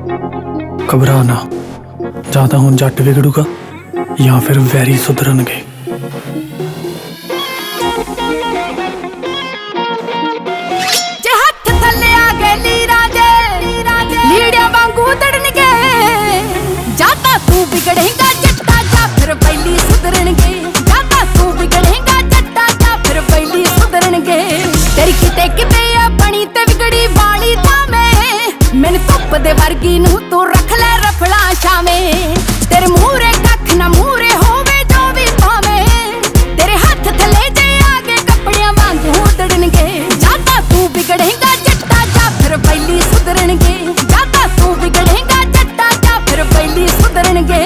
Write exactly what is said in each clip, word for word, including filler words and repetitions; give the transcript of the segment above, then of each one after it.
घबरा ना, ਜਾਂ ਤਾਂ ਹੁਣ ਜੱਟ ਵਿਗੜੂਗਾ ਜਾਂ ਫਿਰ ਵੈਰੀ ਸੁਧਰਨਗੇ। ਜੇ ਹੱਥ ਥੱਲੇ ਆ ਗਏ ਲੀਰਾਂ ਦੇ ਲੀੜਿਆਂ ਵਾਂਗੂ ਉਧੜਨਗੇ। ਜਾਂ ਤਾਂ ਤੂੰ ਵਿਗੜੇਂਗਾ ਜੱਟਾ ਜਾਂ ਫਿਰ ਬੈਲੀ ਸੁਧਰਨਗੇ। ਜਾਂ ਤਾਂ ਤੂੰ ਵਿਗੜੇਂਗਾ ਜੱਟਾ ਜਾਂ ਫਿਰ ਬੈਲੀ ਸੁਧਰਨਗੇ। ਤੇਰੀ ਕਿਤੇ ਕਿਤੇ ਆ ਬਣੀ ਤੇ ਵਿਗੜੀ ਵਾਲੀ ਥਾਵੇਂ। ਮੈਨੂੰ ਧੁੱਪ ਦੇ ਵਰਗੀ ਨੂੰ ਤੂੰ ਰੱਖ ਲੈ ਰਫਲਾ ਛਾਵੇਂ। ਤੇਰੇ ਮੂਹਰੇ ਕੱਖ ਨਾ ਮੂਹਰੇ ਹੋਵੇ ਜੋ ਵੀ ਭਾਵੇਂ। ਤੇਰੇ ਹੱਥ ਥੱਲੇ ਜੇ ਆ ਗਏ ਕੱਪੜਿਆਂ ਵਾਂਗੂ ਉਧੜਨਗੇ। ਜਾਂ ਤਾਂ ਤੂੰ ਵਿਗੜੇਂਗਾ ਜੱਟਾ ਜਾਂ ਫਿਰ ਬੈਲੀ ਸੁਧਰਨਗੇ। ਜਾਂ ਤਾਂ ਤੂੰ ਵਿਗੜੇਂਗਾ ਜੱਟਾ ਜਾਂ ਫਿਰ ਬੈਲੀ ਸੁਧਰਨਗੇ।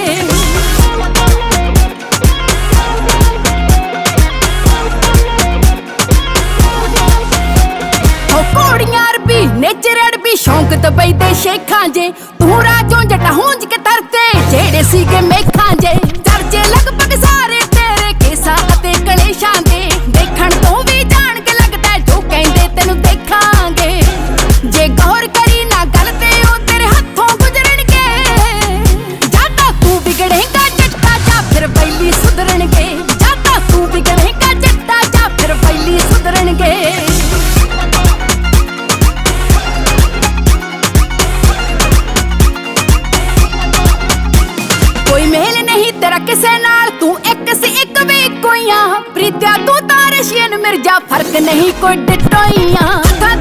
ਘੋੜੀਆਂ ਅਰਬੀ ਨੇਚਰ ਅਰਬੀ ਸ਼ੌਂਕ ਦੁਬਈ ਦੇ ਸ਼ੇਖਾਂ ਜੇ। ਤੂੰ ਰਾਜੋਂ ਜੱਟਾ ਹੁੰਜ ਕੇ ਤਰਤੇ ਜਿਹੜੇ ਸੀਗੇ ਮੇਖਾਂ ਜੇ। ਚਰਚੇ ਲਗਭਗ ਸਾਰੇ ਤੇਰੇ ਕੇਸਾਂ ਅਤੇ ਕਲੇਸ਼ਾਂ ਦੇ। ਦੇਖਣ ਤੋਂ ਵੀ ਜਾਣ ਕੇ ਲੱਗਦਾ ਜੋ ਕਹਿੰਦੇ ਤੈਨੂੰ ਦੇਖਾਂਗੇ। ਜੇ ਗੌਰ ਕਰੀ ਨਾ ਗੱਲ ਤੇ ਉਹ ਤੇਰੇ ਹੱਥੋਂ ਗੁਜ਼ਰਨਗੇ। ਜਾਂ ਤਾਂ ਤੂੰ ਵਿਗੜੇਂਗਾ ਜੱਟਾ ਜਾਂ ਫਿਰ ਬੈਲੀ ਸੁਧਰਨਗੇ। ਜਾਂ ਤਾਂ ਤੂੰ ਵਿਗੜੇਂਗਾ ਜੱਟਾ ਜਾਂ ਫਿਰ ਬੈਲੀ ਸੁਧਰਨਗੇ। ਕੋਈ ਮੇਲ ਨਹੀਂ ਤੇਰਾ ਕਿਸੇ ਨਾਲ, ਤੂੰ ਇੱਕ ਸੀ ਇੱਕ ਵੀ ਕੋਈਆਂ। ਪ੍ਰੀਤਿਆ ਤੂੰ ਤਾਂ ਰਸ਼ੀਅਨ ਮਿਰਜ਼ਾ, ਫਰਕ ਨਹੀਂ ਕੋਈ ਡਿਟੋਈਆਂ।